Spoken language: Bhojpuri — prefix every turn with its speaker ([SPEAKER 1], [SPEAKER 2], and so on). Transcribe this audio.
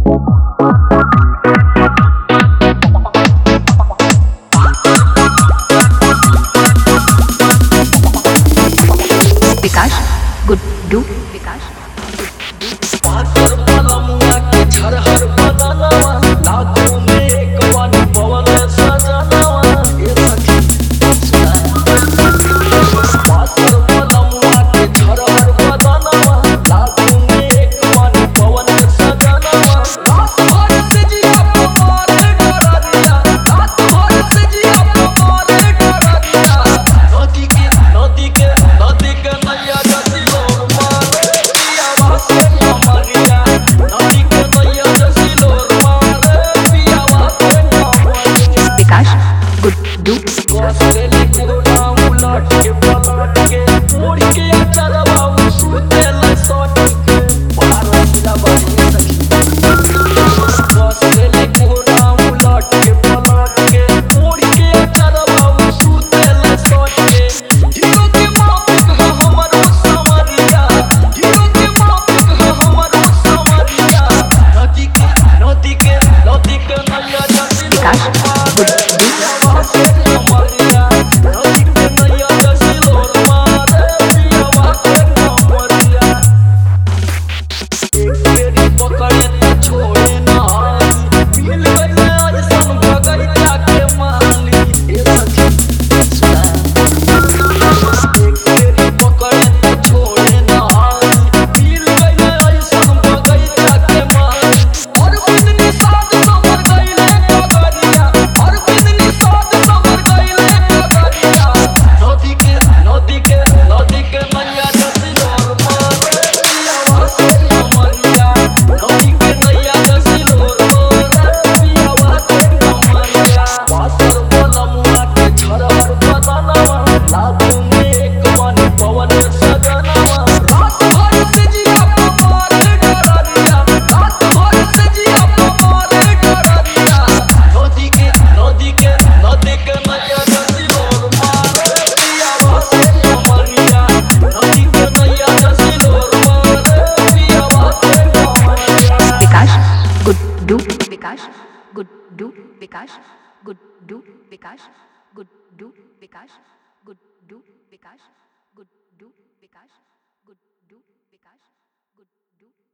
[SPEAKER 1] विकास गुड्डू विकास
[SPEAKER 2] पातर पलमुआ के झरहर बदनवा लाखों में एक वाली पवन सजनवा ये सखी पातर पलमुआ के झरहर बदनवा लाखों में एक वाली पवन सजनवा रात भर से जिया पवार डरा दिया रात भर से जिया पवार डरा दिया नदी के नैया जैसी लोर मारे पिया वासे कमरिया नदी के नैया जैसी लोर मारे पिया वासे कमरिया
[SPEAKER 1] विकास गुड्डू
[SPEAKER 2] वासले कोना उलट के पलट के मोड़ के अचरवा सुते ल सट के बाहर मिला बानी सखी वासले कोना उलट के पलट के मोड़ के अचरवा सुते ल सट के हीरो के मापिक है हमरो समरिया हीरो के मापिक है हमरो समरिया नदी के नैया जैसी
[SPEAKER 1] विकास गुड्डू
[SPEAKER 2] वासे कमरिया नदी के नैया जैसी लोर मारे पिया वासे कमरिया एक तेरी पकड़े तो छोड़े ना हाली मिल गई आज सन भगैया के माली ये सखी सुना एक तेरी पकड़े तो छोड़े ना हाली मिल गई आज सन भगैया के माली और बिंदनी साथ सबर गईले कगरिया और बिंदनी साथ सबर गईले कगरिया नदी के नैया जैसी लोर मारे पिया वासे कमरिया नदी के नैया जैसी लोर मारे पिया वासे कमरिया पातर पलमुआ के झरहर बदनवा लाखों में एक वाली पवन सजनवा रात भर से जिया पवार डरा दिया रात भर से जिया पवार डरा दिया नदी के नैया जैसी लोर मारे पिया वासे कमरिया नदी के नैया जैसी लोर मारे पिया वासे कमरिया
[SPEAKER 1] विकास गुड्डू विकास गुड्डू विकास गुड्डू विकास गुड्डू विकास गुड्डू विकास गुड्डू विकास गुड्डू विकास गुड्डू